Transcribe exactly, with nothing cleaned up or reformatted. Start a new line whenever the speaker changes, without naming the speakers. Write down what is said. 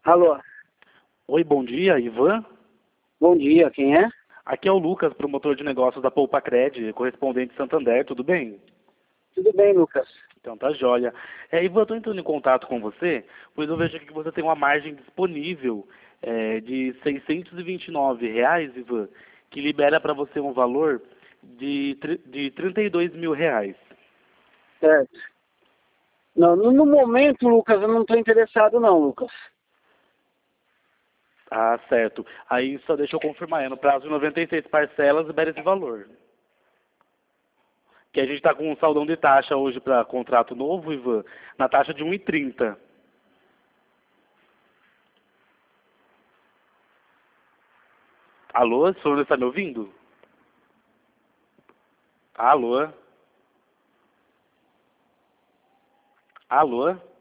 Alô,
Oi, bom dia, Ivan.
bom dia, quem é?
Aqui é o Lucas, promotor de negócios da Poupa Cred, correspondente de Santander, tudo bem?
Tudo bem, Lucas?
Então tá jóia. É, Ivan, eu estou entrando em contato com você, pois eu vejo aqui que você tem uma margem disponível é, de seiscentos e vinte e nove reais, Ivan, que libera para você um valor de, tri- de trinta e dois mil reais.
Certo. Não, no, no momento, Lucas, eu não estou interessado não, Lucas.
Ah, certo. Aí só deixa eu confirmar, é no prazo de noventa e seis parcelas, libera esse valor. Que a gente está com um saldão de taxa hoje para contrato novo, Ivan, na taxa de um e trinta. Alô, o senhor está me ouvindo? Alô? Alô?